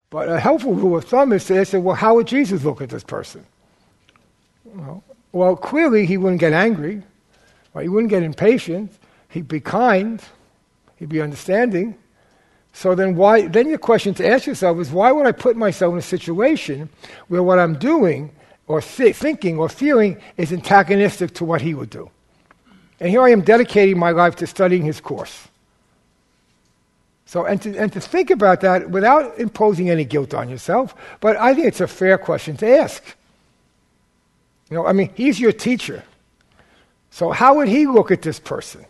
But a helpful rule of thumb is to say, well, how would Jesus look at this person? Well, clearly he wouldn't get angry. Right? He wouldn't get impatient. He'd be kind. He'd be understanding. So then your question to ask yourself is, why would I put myself in a situation where what I'm doing or thinking or feeling is antagonistic to what he would do? And here I am dedicating my life to studying his course. So, and to think about that without imposing any guilt on yourself, but I think it's a fair question to ask. He's your teacher. So how would he look at this person?